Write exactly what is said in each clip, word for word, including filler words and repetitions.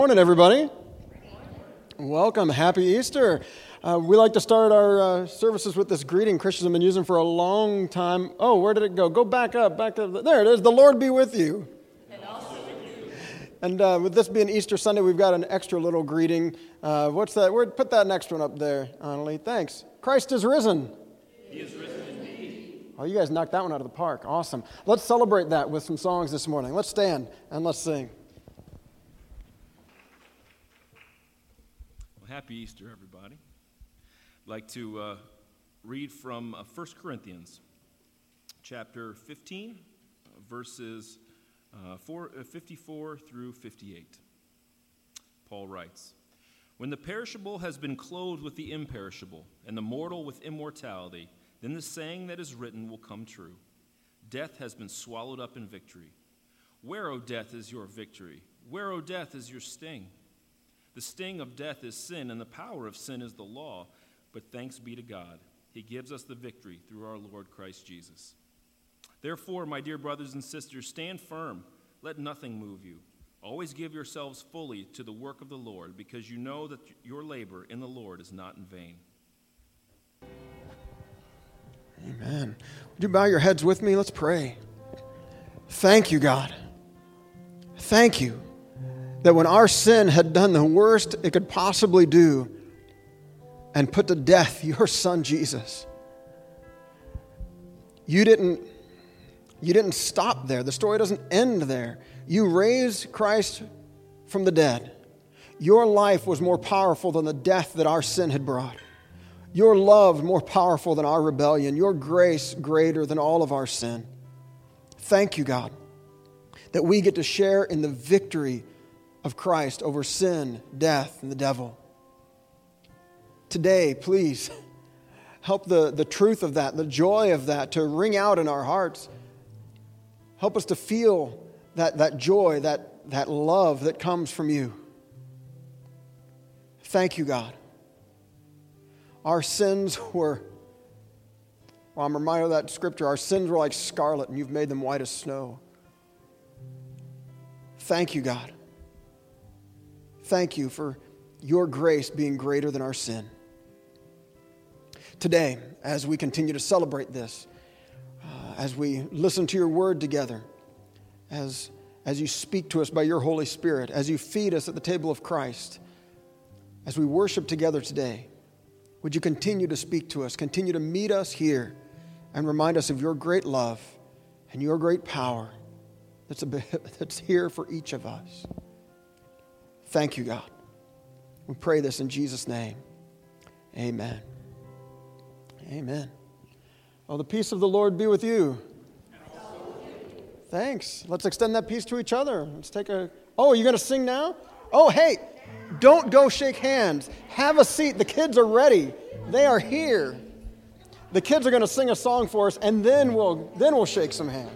Morning, everybody. Welcome. Happy Easter. Uh, we like to start our uh, services with this greeting Christians have been using for a long time. Oh, where did it go? Go back up. Back up. There it is. The Lord be with you. And also with you. And uh, with this being Easter Sunday, we've got an extra little greeting. Uh, what's that? Where, put that next one up there, Annalie. Thanks. Christ is risen. He is risen indeed. Oh, you guys knocked that one out of the park. Awesome. Let's celebrate that with some songs this morning. Let's stand and let's sing. Happy Easter, everybody. I'd like to uh, read from uh, First Corinthians chapter fifteen, uh, verses uh, four, uh, fifty-four through fifty-eight. Paul writes, "When the perishable has been clothed with the imperishable, and the mortal with immortality, then the saying that is written will come true. Death has been swallowed up in victory. Where, O death, is your victory? Where, O death, is your sting? The sting of death is sin, and the power of sin is the law. But thanks be to God, he gives us the victory through our Lord Christ Jesus. Therefore, my dear brothers and sisters, stand firm. Let nothing move you. Always give yourselves fully to the work of the Lord, because you know that your labor in the Lord is not in vain." Amen. Would you bow your heads with me? Let's pray. Thank you, God. Thank you that when our sin had done the worst it could possibly do and put to death your son Jesus, you didn't, you didn't stop there. The story doesn't end there. You raised Christ from the dead. Your life was more powerful than the death that our sin had brought. Your love more powerful than our rebellion. Your grace greater than all of our sin. Thank you, God, that we get to share in the victory of Christ over sin, death, and the devil. Today, please, help the, the truth of that, the joy of that to ring out in our hearts. Help us to feel that, that joy, that, that love that comes from you. Thank you, God. Our sins were, well, I'm reminded of that scripture, our sins were like scarlet and you've made them white as snow. Thank you, God. Thank you for your grace being greater than our sin. Today, as we continue to celebrate this, uh, as we listen to your word together, as, as you speak to us by your Holy Spirit, as you feed us at the table of Christ, as we worship together today, would you continue to speak to us, continue to meet us here, and remind us of your great love and your great power that's, a bit, that's here for each of us. Thank you, God. We pray this in Jesus' name. Amen. Amen. Well, the peace of the Lord be with you. Thanks. Let's extend that peace to each other. Let's take a... Oh, are you going to sing now? Oh, hey, don't go shake hands. Have a seat. The kids are ready. They are here. The kids are going to sing a song for us, and then we'll then we'll shake some hands.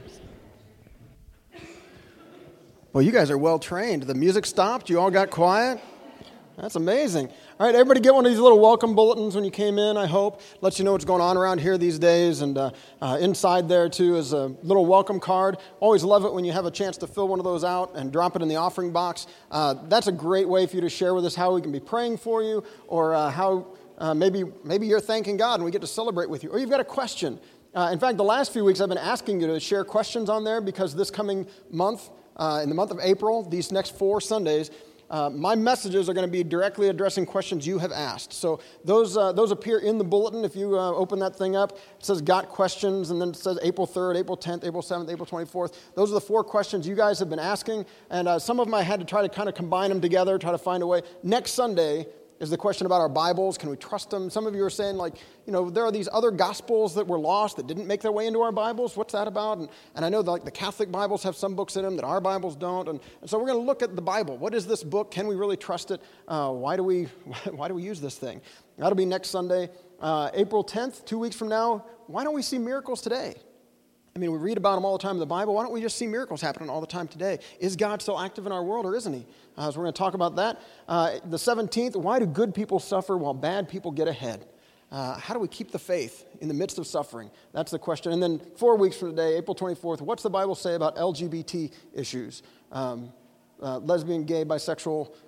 Well, you guys are well trained. The music stopped. You all got quiet. That's amazing. All right, everybody get one of these little welcome bulletins when you came in, I hope. Lets you know what's going on around here these days. And uh, uh, inside there, too, is a little welcome card. Always love it when you have a chance to fill one of those out and drop it in the offering box. Uh, that's a great way for you to share with us how we can be praying for you, or uh, how uh, maybe, maybe you're thanking God and we get to celebrate with you. Or you've got a question. Uh, in fact, the last few weeks I've been asking you to share questions on there, because this coming month, Uh, in the month of April, these next four Sundays, uh, my messages are going to be directly addressing questions you have asked. So those uh, those appear in the bulletin. If you uh, open that thing up, it says Got Questions, and then it says April third, April tenth, April seventh, April twenty-fourth. Those are the four questions you guys have been asking, and uh, some of them I had to try to kind of combine them together, try to find a way. Next Sunday is the question about our Bibles. Can we trust them? Some of you are saying, like, you know, there are these other Gospels that were lost that didn't make their way into our Bibles. What's that about? And, and I know that, like, the Catholic Bibles have some books in them that our Bibles don't. And, and so we're going to look at the Bible. What is this book? Can we really trust it? Uh, why do we why do we use this thing? That'll be next Sunday. Uh, April tenth, two weeks from now. Why don't we see miracles today? I mean, we read about them all the time in the Bible. Why don't we just see miracles happening all the time today? Is God still active in our world, or isn't he? Uh, so we're going to talk about that. Uh, the seventeenth, why do good people suffer while bad people get ahead? Uh, how do we keep the faith in the midst of suffering? That's the question. And then four weeks from today, April twenty-fourth, what's the Bible say about L G B T issues? Um, uh, lesbian, gay, bisexual,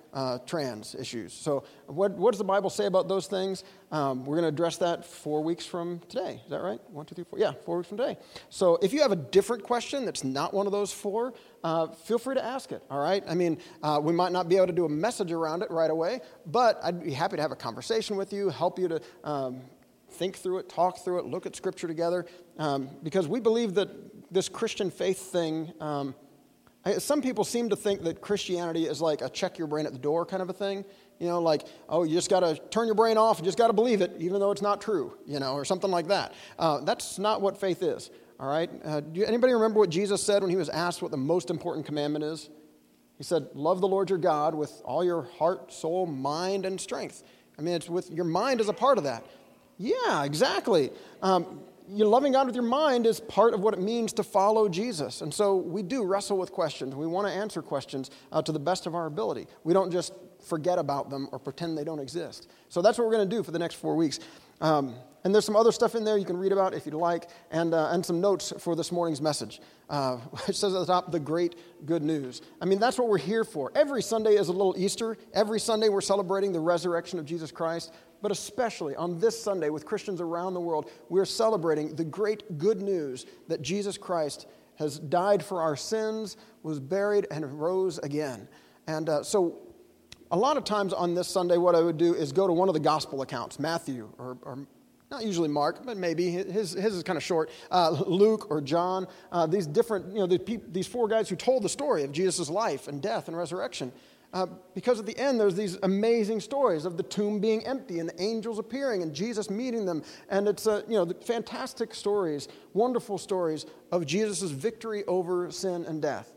uh, trans issues. So what, what does the Bible say about those things? Um, we're going to address that four weeks from today. Is that right? One, two, three, four. Yeah, four weeks from today. So if you have a different question that's not one of those four, uh, feel free to ask it, all right? I mean, uh, we might not be able to do a message around it right away, but I'd be happy to have a conversation with you, help you to um, think through it, talk through it, look at Scripture together, um, because we believe that this Christian faith thing, um, some people seem to think that Christianity is like a check your brain at the door kind of a thing. You know, like, oh, you just got to turn your brain off, you just got to believe it, even though it's not true, you know, or something like that. Uh, that's not what faith is, all right? Uh, do you, anybody remember what Jesus said when he was asked what the most important commandment is? He said, love the Lord your God with all your heart, soul, mind, and strength. I mean, it's with your mind is a part of that. Yeah, exactly. Um, You're loving God with your mind is part of what it means to follow Jesus. And so we do wrestle with questions. We want to answer questions uh, to the best of our ability. We don't just forget about them or pretend they don't exist. So that's what we're going to do for the next four weeks. Um, and there's some other stuff in there you can read about if you'd like, and uh, and some notes for this morning's message. Uh, it says at the top, the great good news. I mean, that's what we're here for. Every Sunday is a little Easter. Every Sunday we're celebrating the resurrection of Jesus Christ. But especially on this Sunday with Christians around the world, we're celebrating the great good news that Jesus Christ has died for our sins, was buried, and rose again. And uh, so a lot of times on this Sunday, what I would do is go to one of the gospel accounts, Matthew, or, or not usually Mark, but maybe his his is kind of short, uh, Luke or John, uh, these different, you know, the peop- these four guys who told the story of Jesus' life and death and resurrection. Uh, because at the end, there's these amazing stories of the tomb being empty and the angels appearing and Jesus meeting them. And it's, uh, you know, the fantastic stories, wonderful stories of Jesus' victory over sin and death.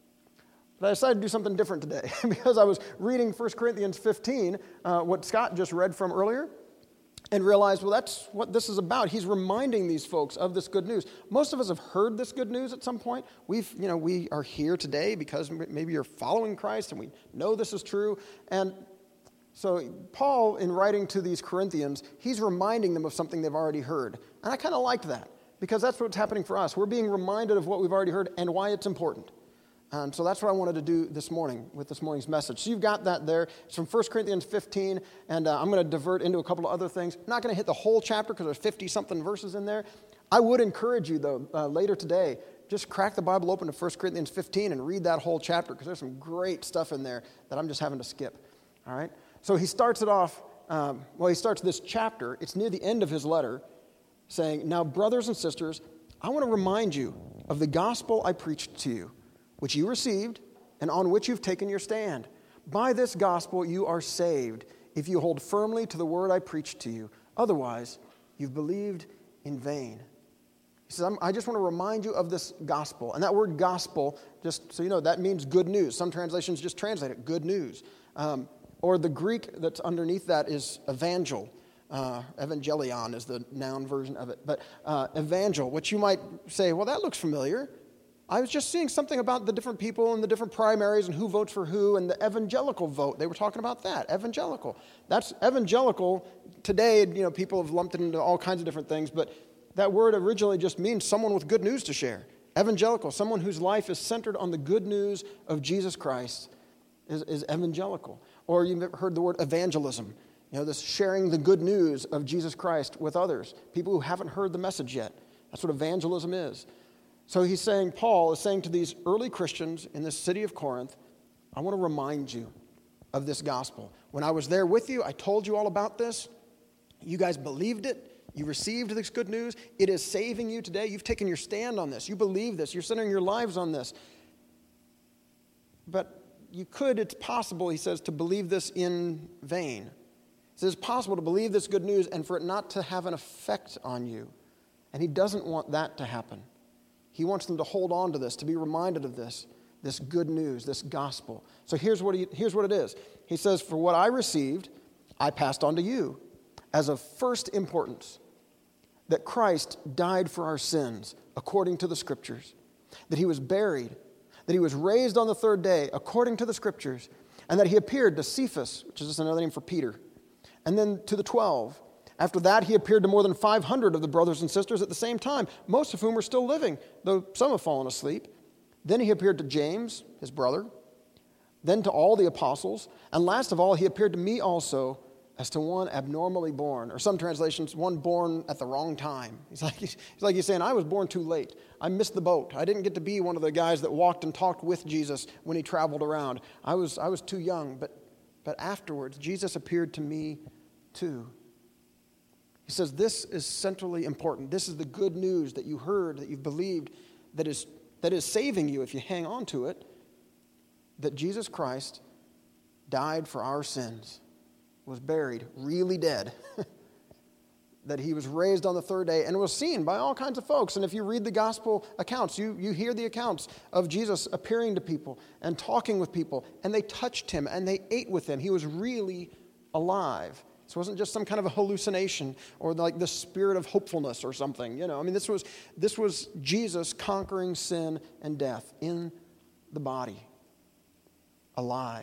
But I decided to do something different today because I was reading First Corinthians fifteen, uh, what Scott just read from earlier, and realized, well, that's what this is about. He's reminding these folks of this good news. Most of us have heard this good news at some point. We've, you know, we are here today because maybe you're following Christ and we know this is true. And so Paul, in writing to these Corinthians, he's reminding them of something they've already heard. And I kind of liked that because that's what's happening for us. We're being reminded of what we've already heard and why it's important. And so that's what I wanted to do this morning with this morning's message. So you've got that there. It's from First Corinthians fifteen, and uh, I'm going to divert into a couple of other things. I'm not going to hit the whole chapter because there's fifty-something verses in there. I would encourage you, though, uh, later today, just crack the Bible open to First Corinthians fifteen and read that whole chapter because there's some great stuff in there that I'm just having to skip. All right? So he starts it off, um, well, he starts this chapter. It's near the end of his letter saying, now, brothers and sisters, I want to remind you of the gospel I preached to you, which you received, and on which you've taken your stand. By this gospel you are saved, if you hold firmly to the word I preached to you. Otherwise, you've believed in vain. He says, I just want to remind you of this gospel. And that word gospel, just so you know, that means good news. Some translations just translate it, good news. Um, or the Greek that's underneath that is evangel. Uh, evangelion is the noun version of it. But uh, evangel, which you might say, well, that looks familiar. I was just seeing something about the different people and the different primaries and who votes for who and the evangelical vote. They were talking about that, evangelical. That's evangelical. Today, you know, people have lumped it into all kinds of different things, but that word originally just means someone with good news to share. Evangelical, someone whose life is centered on the good news of Jesus Christ is, is evangelical. Or you've heard the word evangelism, you know, this sharing the good news of Jesus Christ with others, people who haven't heard the message yet. That's what evangelism is. So he's saying, Paul is saying to these early Christians in this city of Corinth, I want to remind you of this gospel. When I was there with you, I told you all about this. You guys believed it. You received this good news. It is saving you today. You've taken your stand on this. You believe this. You're centering your lives on this. But you could, it's possible, he says, to believe this in vain. He says it's possible to believe this good news and for it not to have an effect on you. And he doesn't want that to happen. He wants them to hold on to this, to be reminded of this, this good news, this gospel. So here's what he, here's what it is. He says, for what I received, I passed on to you as of first importance, that Christ died for our sins according to the Scriptures, that he was buried, that he was raised on the third day according to the Scriptures, and that he appeared to Cephas, which is just another name for Peter, and then to the twelve. After that, he appeared to more than five hundred of the brothers and sisters at the same time, most of whom are still living, though some have fallen asleep. Then he appeared to James, his brother. then to all the apostles, and last of all, he appeared to me also as to one abnormally born, or some translations, one born at the wrong time. He's like, he's like he's saying, I was born too late. I missed the boat. I didn't get to be one of the guys that walked and talked with Jesus when he traveled around. I was, I was too young, but, but afterwards, Jesus appeared to me too. He says, this is centrally important. This is the good news that you heard, that you've believed, that is, that is saving you if you hang on to it, that Jesus Christ died for our sins, was buried, really dead, that he was raised on the third day and was seen by all kinds of folks. And if you read the gospel accounts, you, you hear the accounts of Jesus appearing to people and talking with people, and they touched him and they ate with him. He was really alive. This wasn't just some kind of a hallucination or like the spirit of hopefulness or something. You know, I mean, this was, this was Jesus conquering sin and death in the body, alive.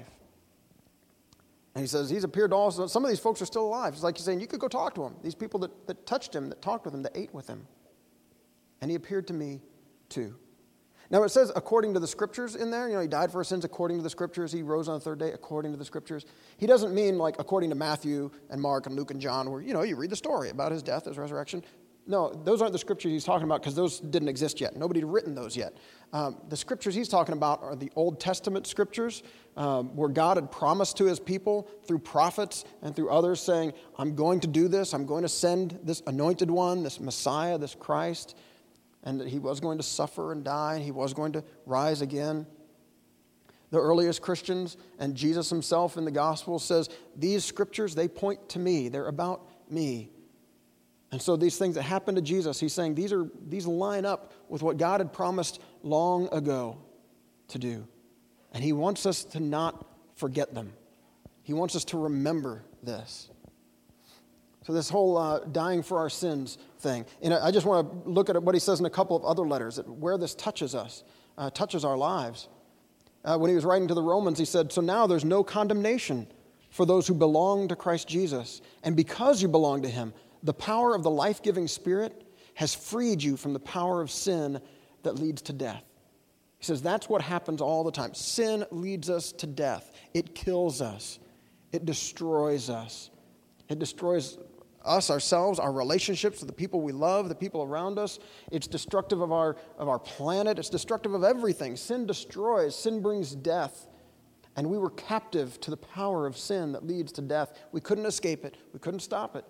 And he says, he's appeared to all, some of these folks are still alive. It's like he's saying, you could go talk to them. These people that, that touched him, that talked with him, that ate with him. And he appeared to me too. Now it says according to the scriptures in there. You know, he died for our sins according to the scriptures. He rose on the third day according to the scriptures. He doesn't mean like according to Matthew and Mark and Luke and John where, you know, you read the story about his death, his resurrection. No, those aren't the scriptures he's talking about because those didn't exist yet. Nobody had written those yet. Um, the scriptures he's talking about are the Old Testament scriptures um, where God had promised to his people through prophets and through others saying, I'm going to do this. I'm going to send this anointed one, this Messiah, this Christ, and that he was going to suffer and die and he was going to rise again. The earliest Christians and Jesus himself in the gospel says, these scriptures, they point to me. They're about me. And so these things that happened to Jesus, he's saying these are these line up with what God had promised long ago to do. And he wants us to not forget them. He wants us to remember this. So this whole uh, dying for our sins thing. And I just want to look at what he says in a couple of other letters, where this touches us, uh, touches our lives. Uh, when he was writing to the Romans, he said, so now there's no condemnation for those who belong to Christ Jesus. And because you belong to him, the power of the life-giving Spirit has freed you from the power of sin that leads to death. He says that's what happens all the time. Sin leads us to death. It kills us. It destroys us. It destroys us, ourselves, our relationships with the people we love, the people around us. It's destructive of our, of our planet. It's destructive of everything. Sin destroys. Sin brings death. And we were captive to the power of sin that leads to death. We couldn't escape it. We couldn't stop it.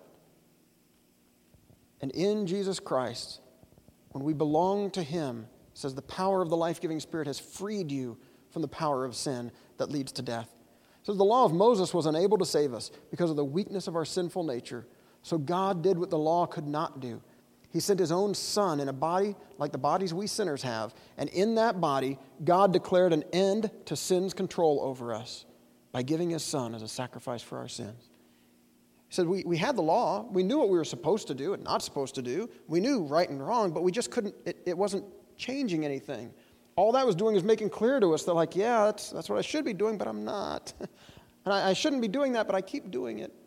And in Jesus Christ, when we belong to him, it says the power of the life-giving Spirit has freed you from the power of sin that leads to death. It says the law of Moses was unable to save us because of the weakness of our sinful nature. So God did what the law could not do. He sent his own Son in a body like the bodies we sinners have. And in that body, God declared an end to sin's control over us by giving his Son as a sacrifice for our sins. He said, we, we had the law. We knew what we were supposed to do and not supposed to do. We knew right and wrong, but we just couldn't, it, it wasn't changing anything. All that was doing is making clear to us that like, yeah, that's, that's what I should be doing, but I'm not. And I, I shouldn't be doing that, but I keep doing it.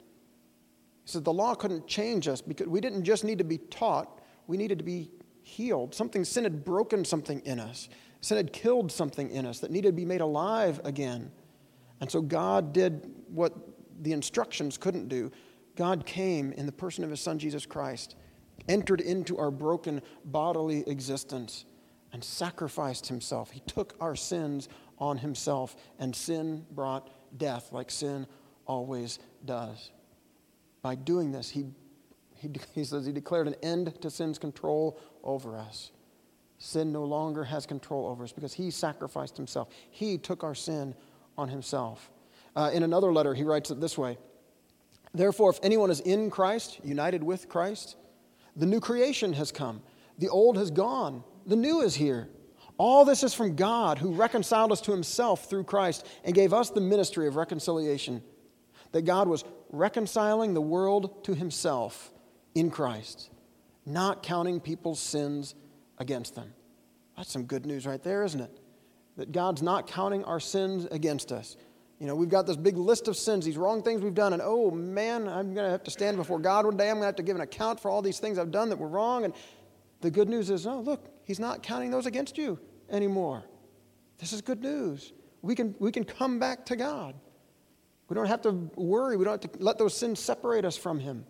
He said the law couldn't change us because we didn't just need to be taught. We needed to be healed. Something, sin had broken something in us. Sin had killed something in us that needed to be made alive again. And so God did what the instructions couldn't do. God came in the person of his Son, Jesus Christ, entered into our broken bodily existence and sacrificed himself. He took our sins on himself, and sin brought death like sin always does. By doing this, he, he, he says he declared an end to sin's control over us. Sin no longer has control over us because he sacrificed himself. He took our sin on himself. Uh, in another letter, he writes it this way. Therefore, if anyone is in Christ, united with Christ, the new creation has come. The old has gone. The new is here. All this is from God, who reconciled us to himself through Christ and gave us the ministry of reconciliation. That God was reconciling the world to himself in Christ, not counting people's sins against them. That's some good news right there, isn't it? That God's not counting our sins against us. You know, we've got this big list of sins, these wrong things we've done, and oh man, I'm going to have to stand before God one day. I'm going to have to give an account for all these things I've done that were wrong. And the good news is, oh, look, he's not counting those against you anymore. This is good news. we can, we can come back to God. We don't have to worry. We don't have to let those sins separate us from him.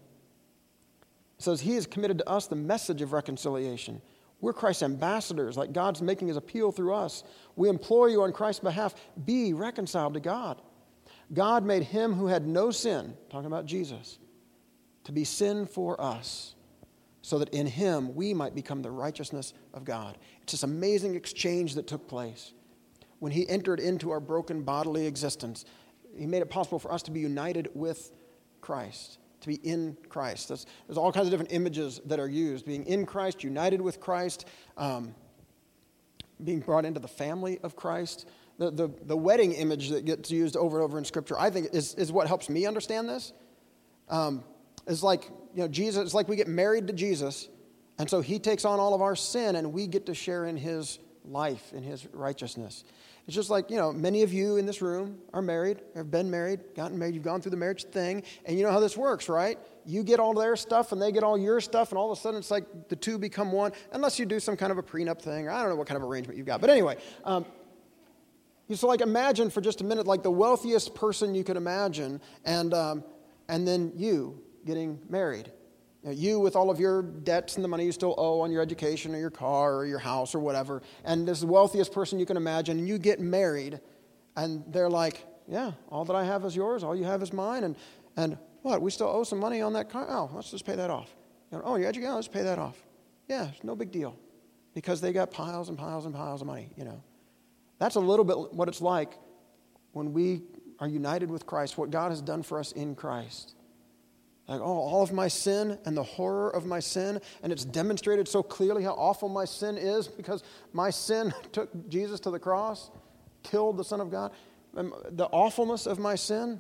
It says he has committed to us the message of reconciliation. We're Christ's ambassadors, like God's making his appeal through us. We implore you on Christ's behalf, be reconciled to God. God made him who had no sin, talking about Jesus, to be sin for us, so that in him we might become the righteousness of God. It's this amazing exchange that took place. When he entered into our broken bodily existence, he made it possible for us to be united with Christ, to be in Christ. That's, there's all kinds of different images that are used. Being in Christ, united with Christ, um, being brought into the family of Christ. The, the, the wedding image that gets used over and over in Scripture, I think, is, is what helps me understand this. Um, it's like, you know, Jesus, it's like we get married to Jesus, and so he takes on all of our sin, and we get to share in his life, in his righteousness. It's just like, you know, many of you in this room are married, have been married, gotten married, you've gone through the marriage thing, and you know how this works, right? You get all their stuff, and they get all your stuff, and all of a sudden it's like the two become one, unless you do some kind of a prenup thing, or I don't know what kind of arrangement you've got. But anyway, um, you so like imagine for just a minute, like the wealthiest person you could imagine, and um, and then you getting married. You know, you with all of your debts and the money you still owe on your education or your car or your house or whatever, and this is the wealthiest person you can imagine, and you get married, and they're like, yeah, all that I have is yours, all you have is mine, and and what, we still owe some money on that car? Oh, let's just pay that off. You know, oh, your education, let's pay that off. Yeah, it's no big deal, because they got piles and piles and piles of money, you know. That's a little bit what it's like when we are united with Christ, what God has done for us in Christ. Like, oh, all of my sin and the horror of my sin, and it's demonstrated so clearly how awful my sin is because my sin took Jesus to the cross, killed the Son of God. And the awfulness of my sin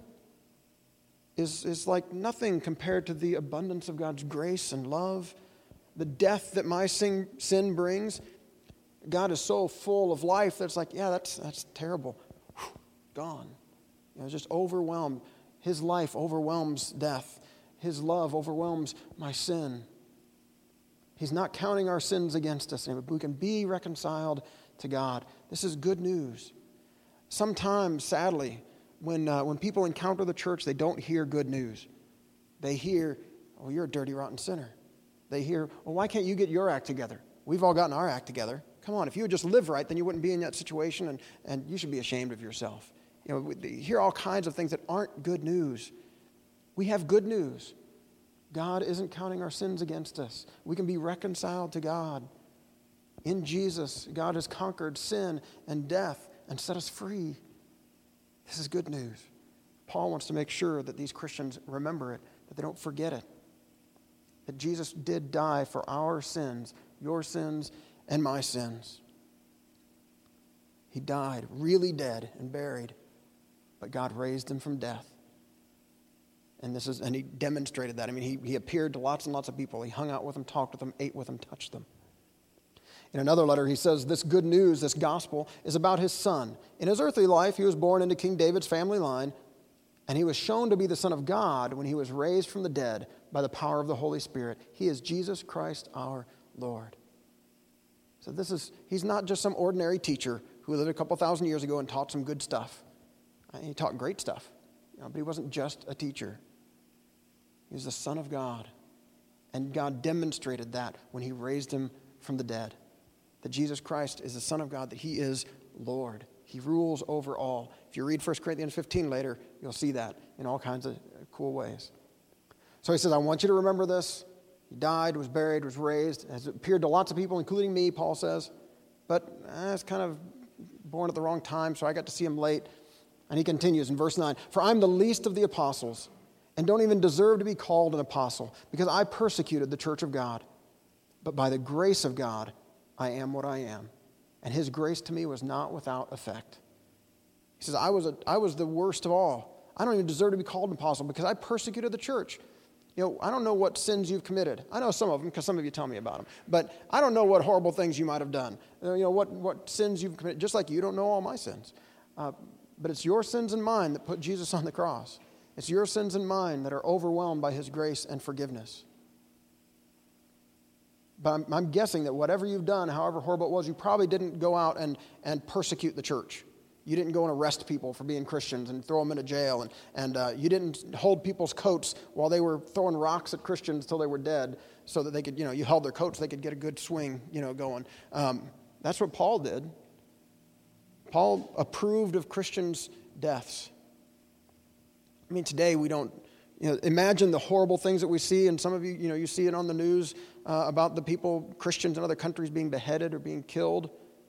is, is like nothing compared to the abundance of God's grace and love. The death that my sin, sin brings, God is so full of life that it's like, yeah, that's, that's terrible. Whew, gone. You know, just overwhelmed. His life overwhelms death. His love overwhelms my sin. He's not counting our sins against us. We can be reconciled to God. This is good news. Sometimes, sadly, when, uh, when people encounter the church, they don't hear good news. They hear, oh, you're a dirty, rotten sinner. They hear, well, why can't you get your act together? We've all gotten our act together. Come on, if you would just live right, then you wouldn't be in that situation, and, and you should be ashamed of yourself. You know, we hear all kinds of things that aren't good news. We have good news. God isn't counting our sins against us. We can be reconciled to God. In Jesus, God has conquered sin and death and set us free. This is good news. Paul wants to make sure that these Christians remember it, that they don't forget it. That Jesus did die for our sins, your sins and my sins. He died, really dead and buried, but God raised him from death. And this is, and he demonstrated that. I mean, he, he appeared to lots and lots of people. He hung out with them, talked with them, ate with them, touched them. In another letter, he says, this good news, this gospel, is about his son. In his earthly life, he was born into King David's family line, and he was shown to be the Son of God when he was raised from the dead by the power of the Holy Spirit. He is Jesus Christ our Lord. So this is, he's not just some ordinary teacher who lived a couple thousand years ago and taught some good stuff. He taught great stuff, you know, but he wasn't just a teacher. He was the Son of God. And God demonstrated that when he raised him from the dead. That Jesus Christ is the Son of God, that he is Lord. He rules over all. If you read First Corinthians fifteen later, you'll see that in all kinds of cool ways. So he says, I want you to remember this. He died, was buried, was raised, has appeared to lots of people, including me, Paul says. But eh, it's kind of born at the wrong time, so I got to see him late. And he continues in verse nine, for I'm the least of the apostles, and don't even deserve to be called an apostle, because I persecuted the church of God. But by the grace of God, I am what I am. And his grace to me was not without effect. He says, I was, a, I was the worst of all. I don't even deserve to be called an apostle because I persecuted the church. You know, I don't know what sins you've committed. I know some of them because some of you tell me about them. But I don't know what horrible things you might have done. You know, what, what sins you've committed, just like you don't know all my sins. Uh, but it's your sins and mine that put Jesus on the cross. It's your sins and mine that are overwhelmed by his grace and forgiveness. But I'm, I'm guessing that whatever you've done, however horrible it was, you probably didn't go out and, and persecute the church. You didn't go and arrest people for being Christians and throw them into jail. And, and uh, you didn't hold people's coats while they were throwing rocks at Christians until they were dead so that they could, you know, you held their coats, they could get a good swing, you know, going. Um, that's what Paul did. Paul approved of Christians' deaths. I mean, today we don't, you know, imagine the horrible things that we see, and some of you, you know, you see it on the news uh, about the people, Christians in other countries being beheaded or being killed.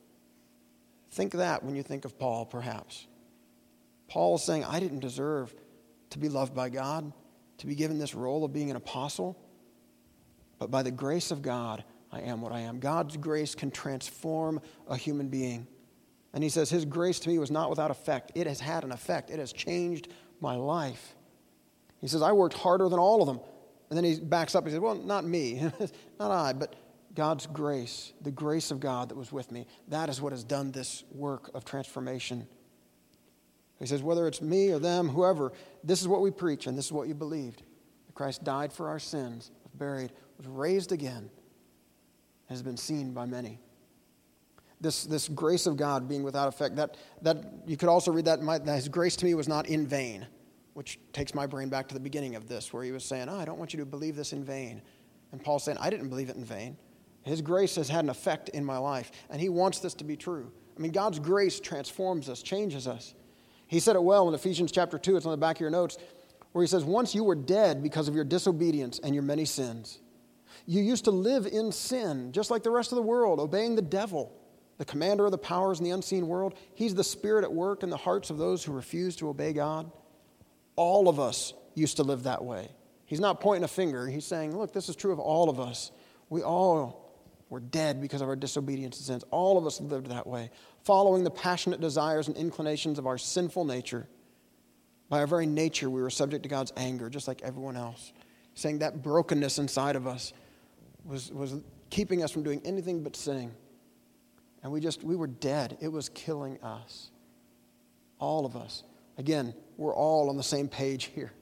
Think that when you think of Paul, perhaps. Paul is saying, I didn't deserve to be loved by God, to be given this role of being an apostle, but by the grace of God, I am what I am. God's grace can transform a human being. And he says, his grace to me was not without effect. It has had an effect. It has changed my life. He says, I worked harder than all of them. And then he backs up and says, well, not me, not I, but God's grace, the grace of God that was with me. That is what has done this work of transformation. He says, whether it's me or them, whoever, this is what we preach and this is what you believed. That Christ died for our sins, was buried, was raised again, has been seen by many. This, this grace of God being without effect, that, that you could also read that, my, that his grace to me was not in vain, which takes my brain back to the beginning of this, where he was saying, oh, I don't want you to believe this in vain. And Paul's saying, I didn't believe it in vain. His grace has had an effect in my life, and he wants this to be true. I mean, God's grace transforms us, changes us. He said it well in Ephesians chapter two, it's on the back of your notes, where he says, once you were dead because of your disobedience and your many sins. You used to live in sin, just like the rest of the world, obeying the devil, the commander of the powers in the unseen world. He's the spirit at work in the hearts of those who refuse to obey God. All of us used to live that way. He's not pointing a finger. He's saying, look, this is true of all of us. We all were dead because of our disobedience and sins. All of us lived that way, following the passionate desires and inclinations of our sinful nature. By our very nature, we were subject to God's anger, just like everyone else. Saying that brokenness inside of us was, was keeping us from doing anything but sinning. And we just, we were dead. It was killing us. All of us. Again, we're all on the same page here.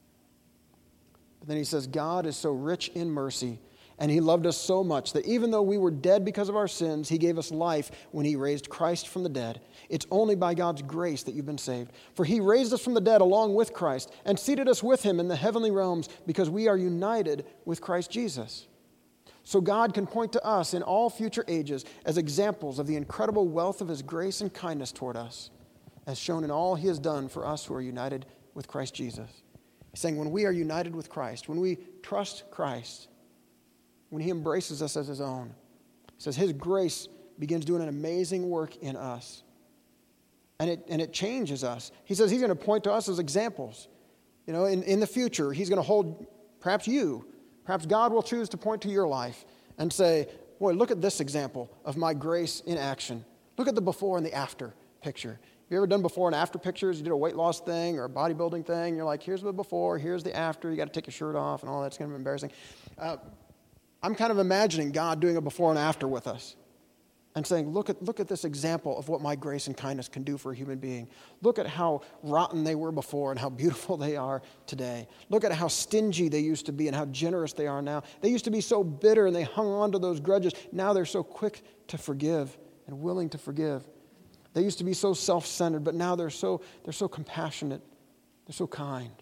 But then he says, God is so rich in mercy, and he loved us so much that even though we were dead because of our sins, he gave us life when he raised Christ from the dead. It's only by God's grace that you've been saved. For he raised us from the dead along with Christ and seated us with him in the heavenly realms because we are united with Christ Jesus. So God can point to us in all future ages as examples of the incredible wealth of his grace and kindness toward us, as shown in all he has done for us who are united with Christ Jesus. He's saying when we are united with Christ, when we trust Christ, when he embraces us as his own, he says his grace begins doing an amazing work in us. And it, and it changes us. He says he's going to point to us as examples. You know, in, in the future, he's going to hold perhaps you, perhaps God will choose to point to your life and say, boy, look at this example of my grace in action. Look at the before and the after picture. You ever done before and after pictures? You did a weight loss thing or a bodybuilding thing. You're like, here's the before, here's the after. You got to take your shirt off and all that's going to be embarrassing. Uh, I'm kind of imagining God doing a before and after with us and saying, look at, look at this example of what my grace and kindness can do for a human being. Look at how rotten they were before and how beautiful they are today. Look at how stingy they used to be and how generous they are now. They used to be so bitter and they hung on to those grudges. Now they're so quick to forgive and willing to forgive. They used to be so self-centered, but now they're so, they're so compassionate. They're so kind.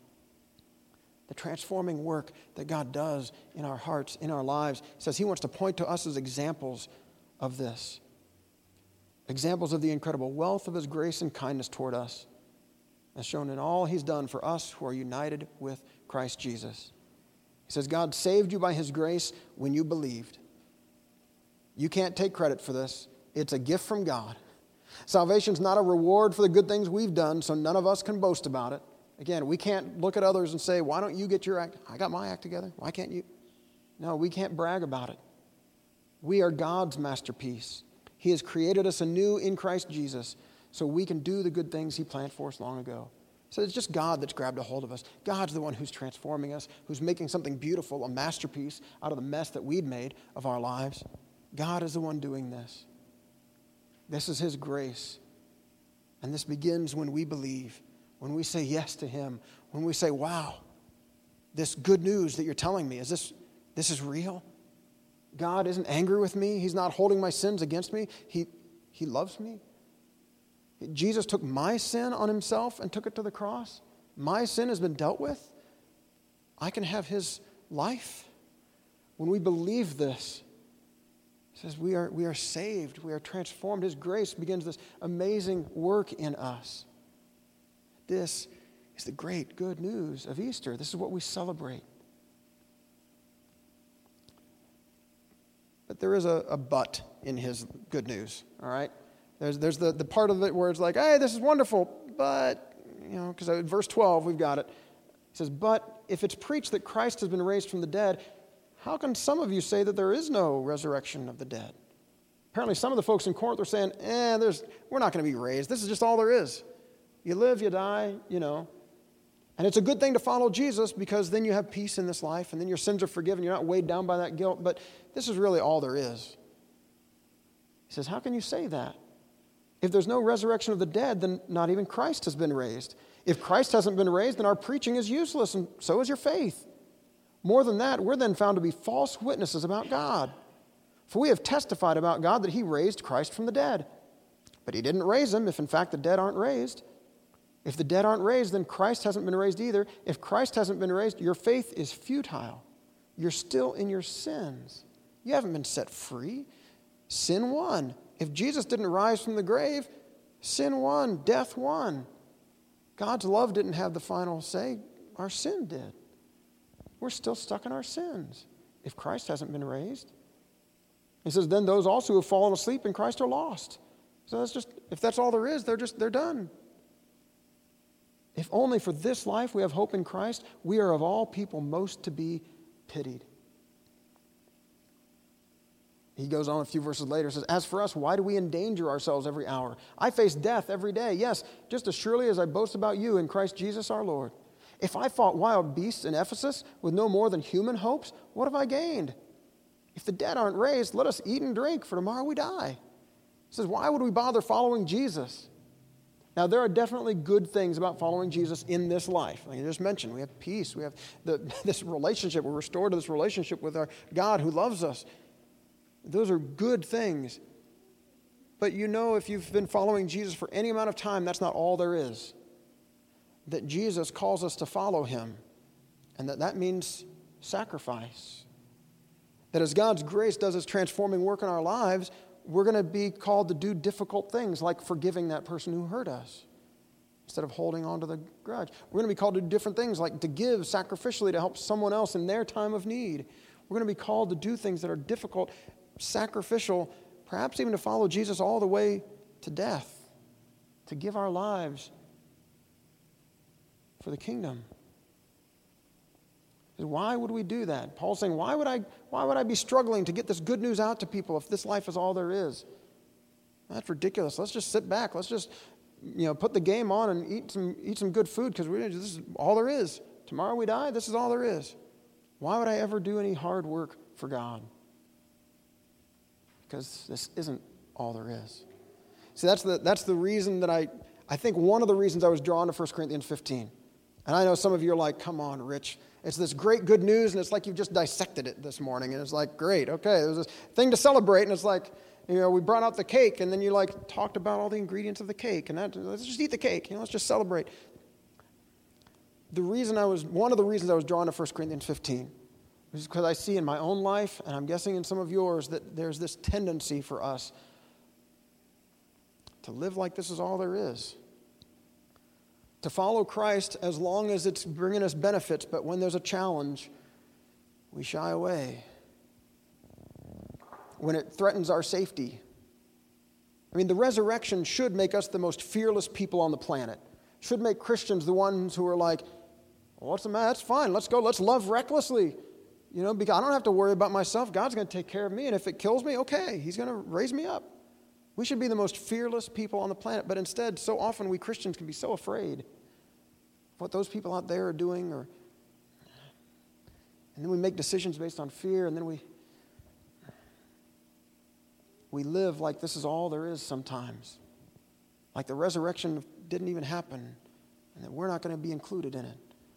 The transforming work that God does in our hearts, in our lives, says he wants to point to us as examples of this. Examples of the incredible wealth of his grace and kindness toward us, as shown in all he's done for us who are united with Christ Jesus. He says, God saved you by his grace when you believed. You can't take credit for this. It's a gift from God. Salvation's not a reward for the good things we've done, so none of us can boast about it. Again, we can't look at others and say, why don't you get your act? I got my act together. Why can't you? No, we can't brag about it. We are God's masterpiece. He has created us anew in Christ Jesus so we can do the good things he planned for us long ago. So it's just God that's grabbed a hold of us. God's the one who's transforming us, who's making something beautiful, a masterpiece out of the mess that we'd made of our lives. God is the one doing this. This is his grace. And this begins when we believe, when we say yes to him, when we say, wow, this good news that you're telling me, is this, this is real? God isn't angry with me. He's not holding my sins against me. He, he loves me. Jesus took my sin on himself and took it to the cross. My sin has been dealt with. I can have his life. When we believe this, it says we are, we are saved. We are transformed. His grace begins this amazing work in us. This is the great good news of Easter. This is what we celebrate. But there is a, a but in his good news, all right? There's, there's the, the part of it where it's like, hey, this is wonderful, but, you know, because in verse twelve, we've got it. It says, but if it's preached that Christ has been raised from the dead, how can some of you say that there is no resurrection of the dead? Apparently some of the folks in Corinth are saying, eh, there's, we're not going to be raised. This is just all there is. You live, you die, you know. And it's a good thing to follow Jesus because then you have peace in this life and then your sins are forgiven. You're not weighed down by that guilt. But this is really all there is. He says, how can you say that? If there's no resurrection of the dead, then not even Christ has been raised. If Christ hasn't been raised, then our preaching is useless, and so is your faith. More than that, we're then found to be false witnesses about God. For we have testified about God that he raised Christ from the dead. But he didn't raise him if in fact the dead aren't raised. If the dead aren't raised, then Christ hasn't been raised either. If Christ hasn't been raised, your faith is futile. You're still in your sins. You haven't been set free. Sin won. If Jesus didn't rise from the grave, sin won, death won. God's love didn't have the final say. Our sin did. We're still stuck in our sins if Christ hasn't been raised. He says, then those also who have fallen asleep in Christ are lost. So that's just, if that's all there is, they're just, they're done. If only for this life we have hope in Christ, we are of all people most to be pitied. He goes on a few verses later, says, as for us, why do we endanger ourselves every hour? I face death every day. Yes, just as surely as I boast about you in Christ Jesus our Lord. If I fought wild beasts in Ephesus with no more than human hopes, what have I gained? If the dead aren't raised, let us eat and drink, for tomorrow we die. He says, why would we bother following Jesus? Now, there are definitely good things about following Jesus in this life. Like I just mentioned, we have peace. We have the, this relationship. We're restored to this relationship with our God who loves us. Those are good things. But you know, if you've been following Jesus for any amount of time, that's not all there is. That Jesus calls us to follow him. And that that means sacrifice. That as God's grace does its transforming work in our lives, we're going to be called to do difficult things like forgiving that person who hurt us instead of holding on to the grudge. We're going to be called to do different things like to give sacrificially to help someone else in their time of need. We're going to be called to do things that are difficult, sacrificial, perhaps even to follow Jesus all the way to death, to give our lives for the kingdom. Why would we do that? Paul's saying, why would I, why would I be struggling to get this good news out to people if this life is all there is? That's ridiculous. Let's just sit back. Let's just, you know, put the game on and eat some, eat some good food because this is all there is. Tomorrow we die. This is all there is. Why would I ever do any hard work for God? Because this isn't all there is. See, that's the, that's the reason that I, I think one of the reasons I was drawn to First Corinthians fifteen. And I know some of you are like, come on, Rich. It's this great good news, and it's like you've just dissected it this morning. And it's like, great, okay, there's this thing to celebrate. And it's like, you know, we brought out the cake, and then you like talked about all the ingredients of the cake. And that, let's just eat the cake. You know, let's just celebrate. The reason I was, one of the reasons I was drawn to First Corinthians fifteen was because I see in my own life, and I'm guessing in some of yours, that there's this tendency for us to live like this is all there is. To follow Christ as long as it's bringing us benefits, but when there's a challenge, we shy away. When it threatens our safety. I mean, the resurrection should make us the most fearless people on the planet. Should make Christians the ones who are like, well, what's the matter? That's fine. Let's go. Let's love recklessly. You know, because I don't have to worry about myself. God's going to take care of me. And if it kills me, okay, he's going to raise me up. We should be the most fearless people on the planet, but instead, so often we Christians can be so afraid of what those people out there are doing, or and then we make decisions based on fear, and then we we live like this is all there is sometimes, like the resurrection didn't even happen, and that we're not going to be included in it.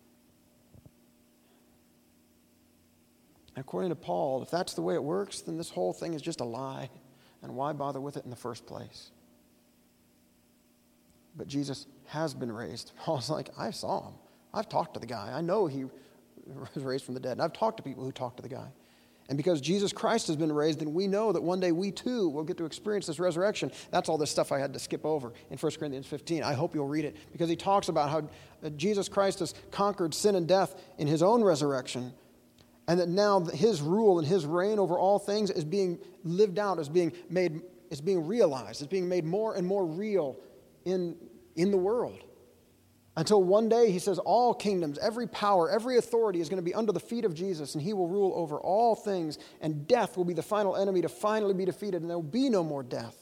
And according to Paul, if that's the way it works, then this whole thing is just a lie. And why bother with it in the first place? but Jesus has been raised. Paul's like, I saw him. I've talked to the guy. I know he was raised from the dead. And I've talked to people who talked to the guy. And because Jesus Christ has been raised, then we know that one day we too will get to experience this resurrection. That's all this stuff I had to skip over in First Corinthians fifteen. I hope you'll read it, because he talks about how Jesus Christ has conquered sin and death in his own resurrection, and that now his rule and his reign over all things is being lived out, is being made, is being realized, is being made more and more real in, in the world. Until one day, he says, all kingdoms, every power, every authority is going to be under the feet of Jesus, and he will rule over all things, and death will be the final enemy to finally be defeated, and there will be no more death.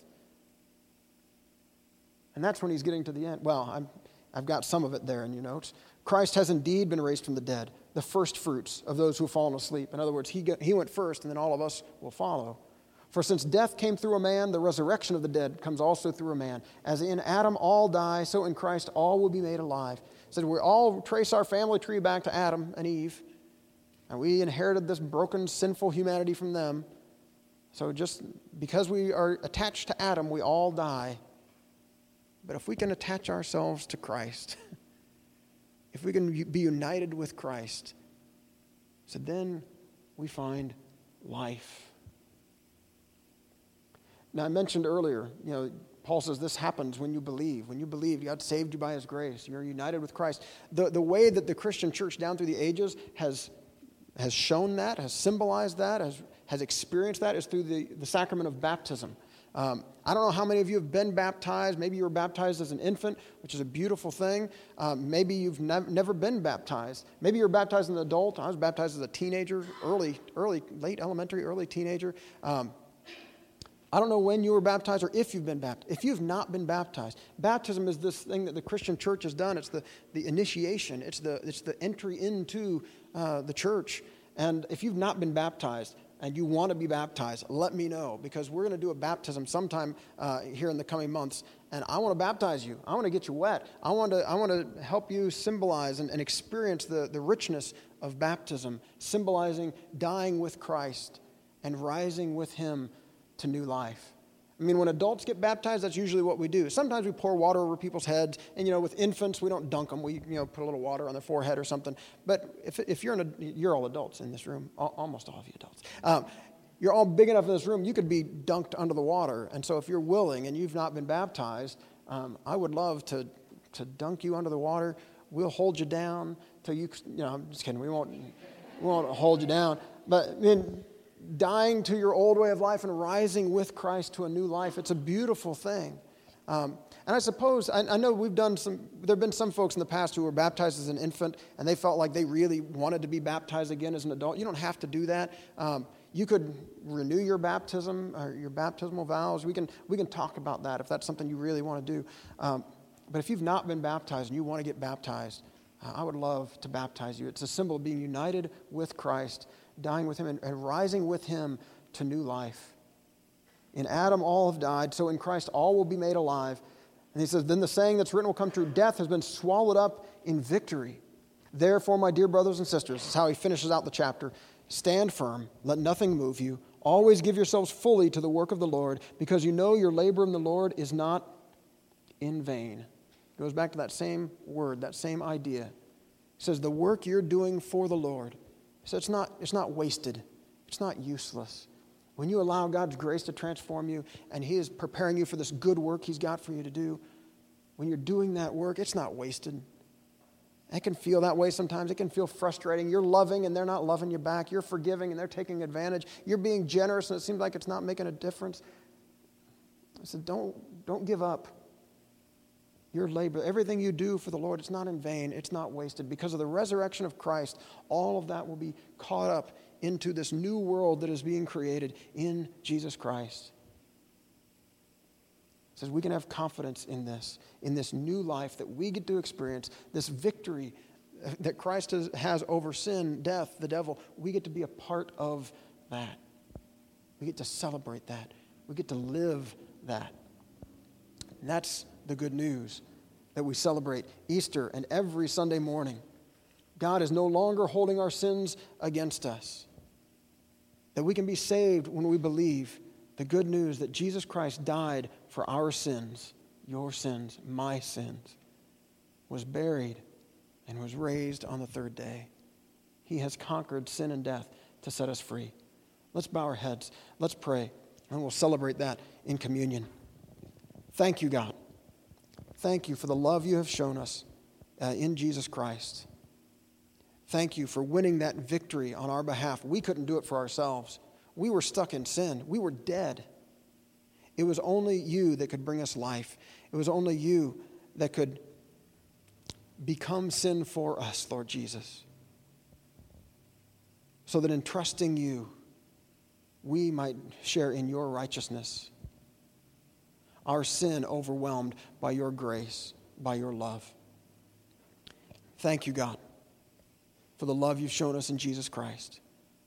And that's when he's getting to the end. Well, I'm, I've got some of it there in your notes. Christ has indeed been raised from the dead, the first fruits of those who have fallen asleep. In other words, he, got, he went first, and then all of us will follow. For since death came through a man, the resurrection of the dead comes also through a man. As in Adam all die, so in Christ all will be made alive. So we all trace our family tree back to Adam and Eve, and we inherited this broken, sinful humanity from them. So just because we are attached to Adam, we all die. But if we can attach ourselves to Christ, if we can be united with Christ, so then we find life. Now, I mentioned earlier, you know, Paul says this happens when you believe. When you believe, God saved you by his grace. You're united with Christ. The, the way that the Christian church down through the ages has, has shown that, has symbolized that, has, has experienced that is through the, the sacrament of baptism. Um, I don't know how many of you have been baptized. Maybe you were baptized as an infant, which is a beautiful thing. Um, maybe you've nev- never been baptized. Maybe you were baptized as an adult. I was baptized as a teenager, early, early, late elementary, early teenager. Um, I don't know when you were baptized or if you've been baptized. If you've not been baptized, baptism is this thing that the Christian church has done. It's the, the initiation. It's the, it's the entry into uh, the church. And if you've not been baptized and you want to be baptized, let me know, because we're going to do a baptism sometime uh, here in the coming months. And I want to baptize you. I want to get you wet. I want to, I want to help you symbolize and, and experience the, the richness of baptism, symbolizing dying with Christ and rising with him to new life. I mean, when adults get baptized, that's usually what we do. Sometimes we pour water over people's heads, and you know, with infants, we don't dunk them. We, you know, put a little water on their forehead or something. But if if you're an, you're all adults in this room, almost all of you adults. Um, you're all big enough in this room, you could be dunked under the water. And so, if you're willing and you've not been baptized, um, I would love to to dunk you under the water. We'll hold you down till you. You know, I'm just kidding. We won't we won't hold you down, but I mean, dying to your old way of life and rising with Christ to a new life. It's a beautiful thing. Um, and I suppose, I, I know we've done some, there have been some folks in the past who were baptized as an infant and they felt like they really wanted to be baptized again as an adult. You don't have to do that. Um, you could renew your baptism or your baptismal vows. We can, we can talk about that if that's something you really want to do. Um, but if you've not been baptized and you want to get baptized, uh, I would love to baptize you. It's a symbol of being united with Christ, dying with him and, and rising with him to new life. In Adam all have died, so in Christ all will be made alive. And he says, then the saying that's written will come true, death has been swallowed up in victory. Therefore, my dear brothers and sisters, this is how he finishes out the chapter, stand firm, let nothing move you. Always give yourselves fully to the work of the Lord, because you know your labor in the Lord is not in vain. It goes back to that same word, that same idea. It says the work you're doing for the Lord, so it's not, it's not wasted. It's not useless. When you allow God's grace to transform you and he is preparing you for this good work he's got for you to do, when you're doing that work, it's not wasted. It can feel that way sometimes. It can feel frustrating. You're loving and they're not loving you back. You're forgiving and they're taking advantage. You're being generous and it seems like it's not making a difference. I said, don't, don't give up. Your labor, everything you do for the Lord, it's not in vain, it's not wasted. Because of the resurrection of Christ, all of that will be caught up into this new world that is being created in Jesus Christ. It says we can have confidence in this, in this new life that we get to experience, this victory that Christ has, has over sin, death, the devil. We get to be a part of that. We get to celebrate that. We get to live that. And that's the good news that we celebrate Easter and every Sunday morning. God is no longer holding our sins against us. That we can be saved when we believe the good news that Jesus Christ died for our sins, your sins, my sins, was buried, and was raised on the third day. He has conquered sin and death to set us free. Let's bow our heads. Let's pray, and we'll celebrate that in communion. Thank you, God. Thank you for the love you have shown us uh, in Jesus Christ. Thank you for winning that victory on our behalf. We couldn't do it for ourselves. We were stuck in sin. We were dead. It was only you that could bring us life. It was only you that could become sin for us, Lord Jesus, so that in trusting you, we might share in your righteousness, our sin overwhelmed by your grace, by your love. Thank you, God, for the love you've shown us in Jesus Christ.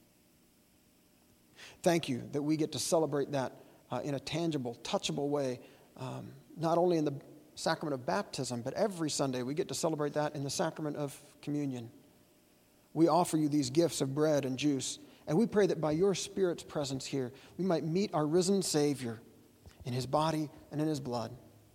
Thank you that we get to celebrate that uh, in a tangible, touchable way, um, not only in the sacrament of baptism, but every Sunday we get to celebrate that in the sacrament of communion. We offer you these gifts of bread and juice, and we pray that by your Spirit's presence here, we might meet our risen Savior in his body and in his blood.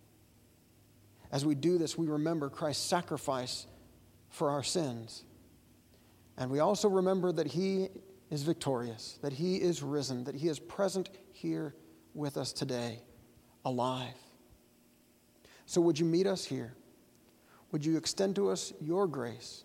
As we do this, we remember Christ's sacrifice for our sins. And we also remember that he is victorious, that he is risen, that he is present here with us today, alive. So would you meet us here? Would you extend to us your grace?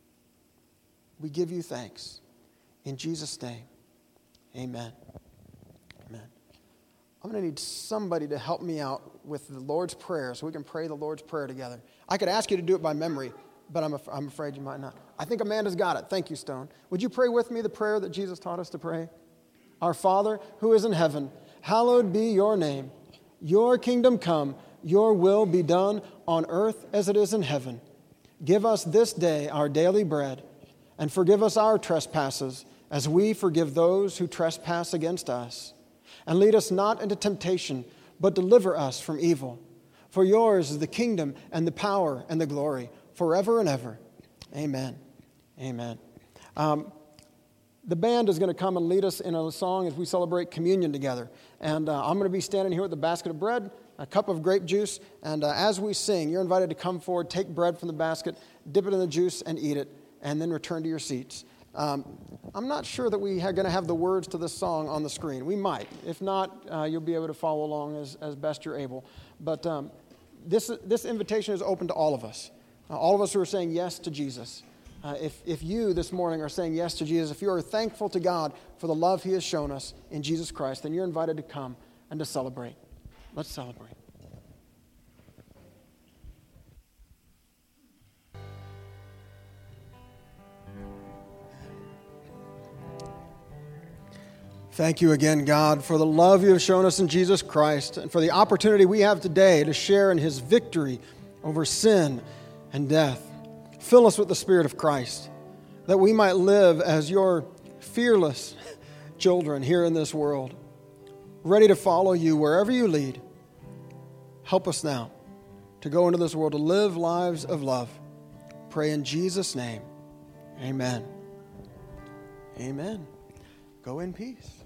We give you thanks. In Jesus' name, amen. Amen. I'm going to need somebody to help me out with the Lord's Prayer so we can pray the Lord's Prayer together. I could ask you to do it by memory, but I'm, af- I'm afraid you might not. I think Amanda's got it. Thank you, Stone. Would you pray with me the prayer that Jesus taught us to pray? Our Father, who is in heaven, hallowed be your name. Your kingdom come, your will be done on earth as it is in heaven. Give us this day our daily bread, and forgive us our trespasses as we forgive those who trespass against us. And lead us not into temptation, but deliver us from evil. For yours is the kingdom and the power and the glory forever and ever. Amen. Amen. Um, the band is going to come and lead us in a song as we celebrate communion together. And uh, I'm going to be standing here with a basket of bread, a cup of grape juice, and uh, as we sing, you're invited to come forward, take bread from the basket, dip it in the juice, and eat it, and then return to your seats. Um, I'm not sure that we are going to have the words to this song on the screen. We might. If not, uh, you'll be able to follow along as, as best you're able. But um, this, this invitation is open to all of us, uh, all of us who are saying yes to Jesus. Uh, if, if you this morning are saying yes to Jesus, if you are thankful to God for the love he has shown us in Jesus Christ, then you're invited to come and to celebrate. Let's celebrate. Thank you again, God, for the love you have shown us in Jesus Christ and for the opportunity we have today to share in his victory over sin and death. Fill us with the Spirit of Christ, that we might live as your fearless children here in this world, ready to follow you wherever you lead. Help us now to go into this world to live lives of love. Pray in Jesus' name. Amen. Amen. Go in peace.